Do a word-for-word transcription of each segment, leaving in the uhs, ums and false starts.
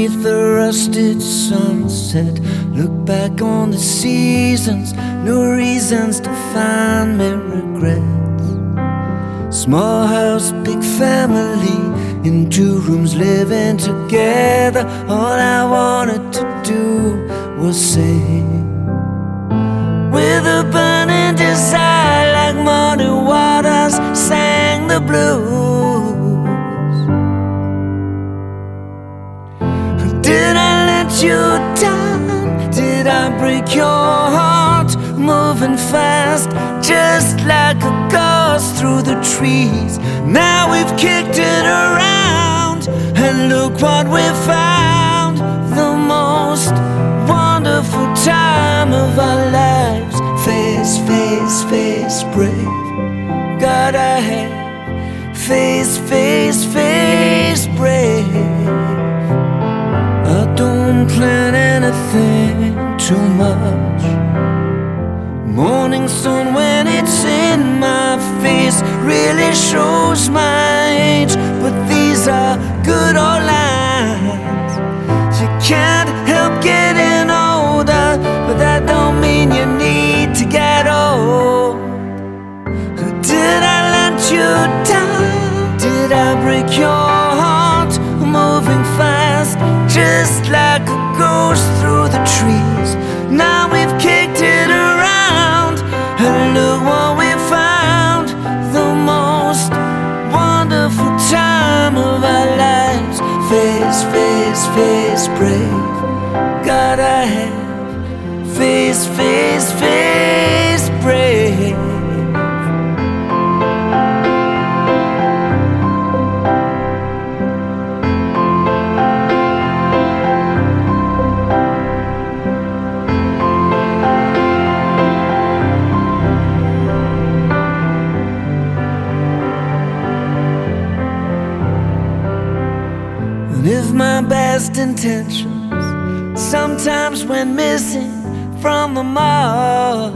beneath the rusted sunset, look back on the seasons, no reasons to find me regrets. Small house, big family, in two rooms living together. All I wanted to do was sing, with a burning desire, like muddy waters sang the blues. Did I let you down? Did I break your heart? Moving fast, just like a ghost through the trees. Now we've kicked it around, and look what we found. The most wonderful time of our lives. Face, face, face, brave. Gotta have face, face, face, brave. I don't plan anything too much. Morning sun when it's in my face really shows my age. But these are good old lines. You can't help getting older, but that don't mean you need to get old. Did I let you down? Did I break your heart? Moving fast, just like a ghost through the trees. Now we've kicked it around, and look what we found. The most wonderful time of our lives. Face, face, face, brave. Gotta have face, face, face, brave. And if my best intentions sometimes went missing from the mark,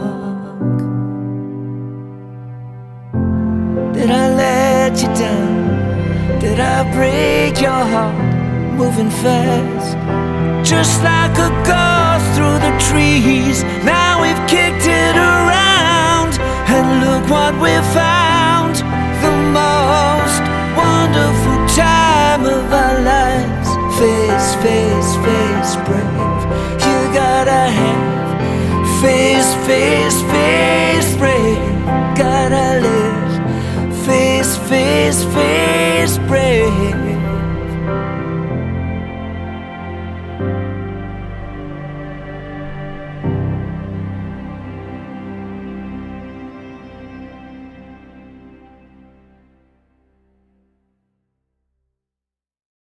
did I let you down? Did I break your heart? Moving fast, just like a ghost through the trees. Now we've kicked it around, and look what we found. The most wonderful time of our lives. Face, face, face, brave. You gotta have face, face, face, brave. Gotta live.